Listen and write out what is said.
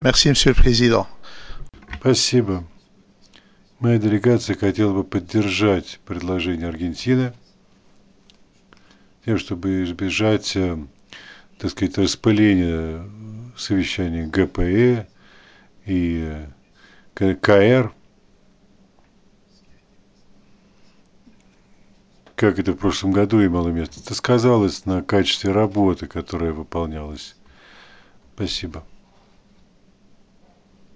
Merci, Monsieur le Président. Спасибо. Моя делегация хотела бы поддержать предложение Аргентины, тем, чтобы избежать, так сказать, распыления совещаний ГПЭ и КР, как это в прошлом году имело место. Это сказалось на качестве работы, которая выполнялась. Спасибо.